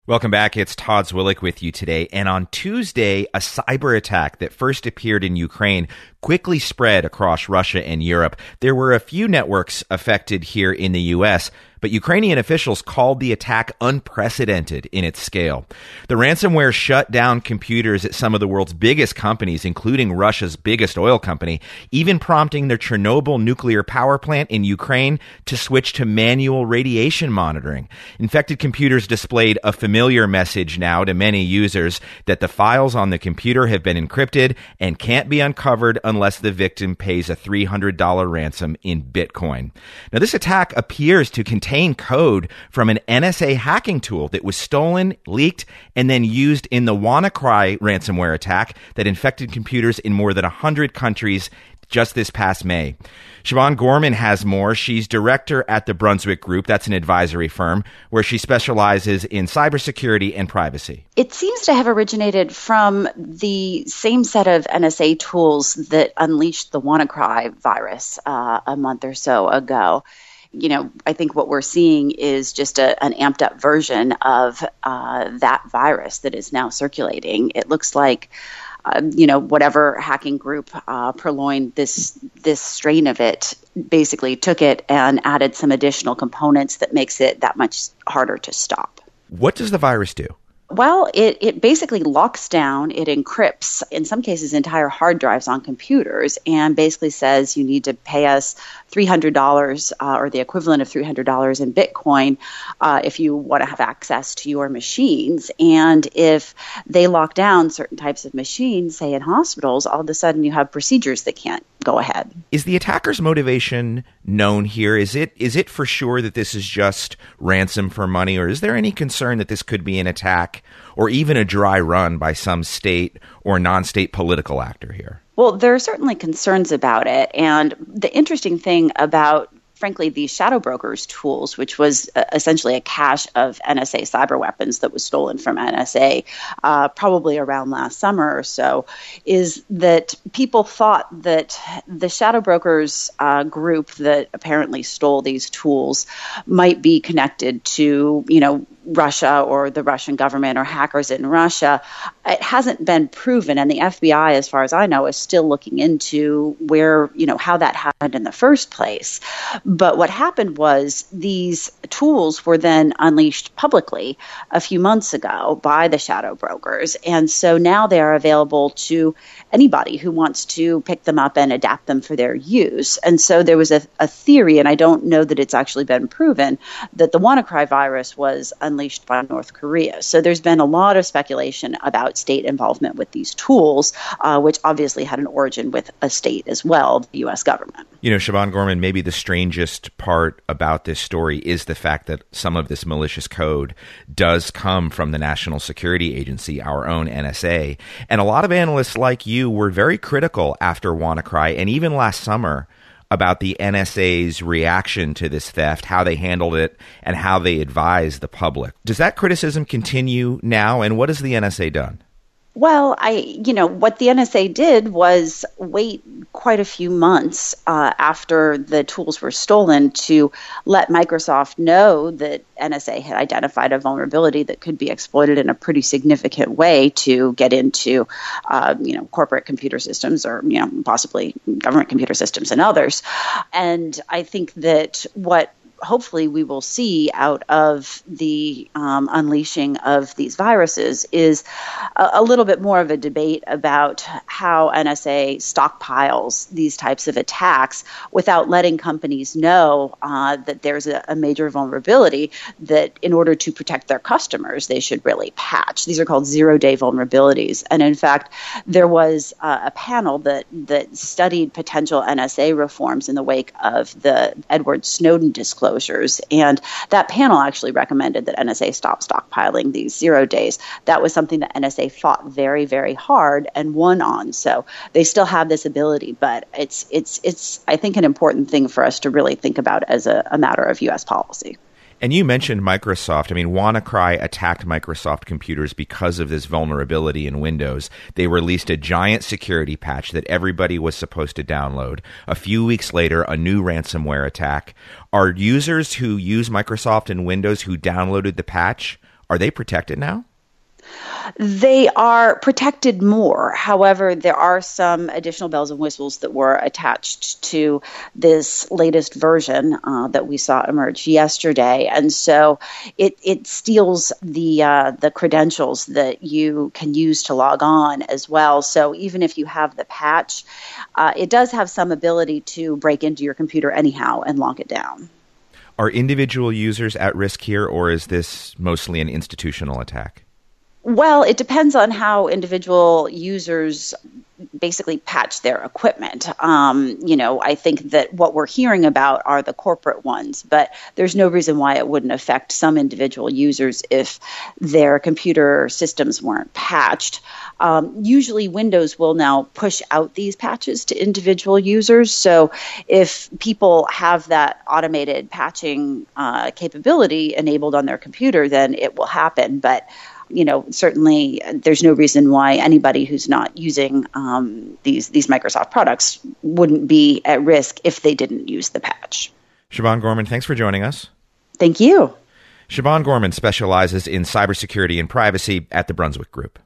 Welcome back. It's Todd Zwillich with you today. And on Tuesday, a cyber attack that first appeared in Ukraine quickly spread across Russia and Europe. There were a few networks affected here in the U.S., but Ukrainian officials called the attack unprecedented in its scale. The ransomware shut down computers at some of the world's biggest companies, including Russia's biggest oil company, even prompting their Chernobyl nuclear power plant in Ukraine to switch to manual radiation monitoring. Infected computers displayed a familiar message now to many users that the files on the computer have been encrypted and can't be uncovered unless the victim pays a $300 ransom in Bitcoin. Now, this attack appears to contain code from an NSA hacking tool that was stolen, leaked, and then used in the WannaCry ransomware attack that infected computers in more than 100 countries just this past May. Siobhan Gorman has more. She's director at the Brunswick Group. That's an advisory firm where she specializes in cybersecurity and privacy. It seems to have originated from the same set of NSA tools that unleashed the WannaCry virus a month or so ago. You know, I think what we're seeing is just an amped up version of that virus that is now circulating. It looks like, whatever hacking group purloined this strain of it basically took it and added some additional components that makes it that much harder to stop. What does the virus do? Well, it basically locks down, it encrypts, in some cases, entire hard drives on computers and basically says you need to pay us $300 or the equivalent of $300 in Bitcoin if you want to have access to your machines. And if they lock down certain types of machines, say in hospitals, all of a sudden you have procedures that can't go ahead. Is the attacker's motivation known here? Is it for sure that this is just ransom for money, or is there any concern that this could be an attack or even a dry run by some state or non-state political actor here? Well, there are certainly concerns about it. And the interesting thing about, frankly, these shadow brokers tools, which was essentially a cache of NSA cyber weapons that was stolen from NSA probably around last summer or so, is that people thought that the shadow brokers group that apparently stole these tools might be connected to, Russia or the Russian government or hackers in Russia. It hasn't been proven, and the FBI, as far as I know, is still looking into where, how that happened in the first place. But what happened was these tools were then unleashed publicly a few months ago by the shadow brokers, and so now they are available to anybody who wants to pick them up and adapt them for their use. And so there was a theory, and I don't know that it's actually been proven, that the WannaCry virus was unleashed by North Korea. So there's been a lot of speculation about state involvement with these tools, which obviously had an origin with a state as well, the U.S. government. Siobhan Gorman, maybe the strangest part about this story is the fact that some of this malicious code does come from the National Security Agency, our own NSA. And a lot of analysts like you were very critical after WannaCry and even last summer about the NSA's reaction to this theft, how they handled it, and how they advised the public. Does that criticism continue now, and what has the NSA done? Well, what the NSA did was wait quite a few months after the tools were stolen to let Microsoft know that NSA had identified a vulnerability that could be exploited in a pretty significant way to get into, corporate computer systems or, possibly government computer systems and others. And I think that what hopefully we will see out of the unleashing of these viruses is a little bit more of a debate about how NSA stockpiles these types of attacks without letting companies know that there's a major vulnerability that in order to protect their customers, they should really patch. These are called zero-day vulnerabilities. And in fact, there was a panel that studied potential NSA reforms in the wake of the Edward Snowden disclosures. And that panel actually recommended that NSA stop stockpiling these 0 days. That was something that NSA fought very, very hard and won on. So they still have this ability, but it's I think, an important thing for us to really think about as a matter of U.S. policy. And you mentioned Microsoft. I mean, WannaCry attacked Microsoft computers because of this vulnerability in Windows. They released a giant security patch that everybody was supposed to download. A few weeks later, a new ransomware attack. Are users who use Microsoft and Windows who downloaded the patch, Are they protected now? They are protected more. However, there are some additional bells and whistles that were attached to this latest version that we saw emerge yesterday, and so it steals the credentials that you can use to log on as well. So even if you have the patch, it does have some ability to break into your computer anyhow and lock it down. Are individual users at risk here, or is this mostly an institutional attack? Well, it depends on how individual users basically patch their equipment. I think that what we're hearing about are the corporate ones, but there's no reason why it wouldn't affect some individual users if their computer systems weren't patched. Usually Windows will now push out these patches to individual users. So if people have that automated patching capability enabled on their computer, then it will happen. But certainly there's no reason why anybody who's not using these Microsoft products wouldn't be at risk if they didn't use the patch. Siobhan Gorman, thanks for joining us. Thank you. Siobhan Gorman specializes in cybersecurity and privacy at the Brunswick Group.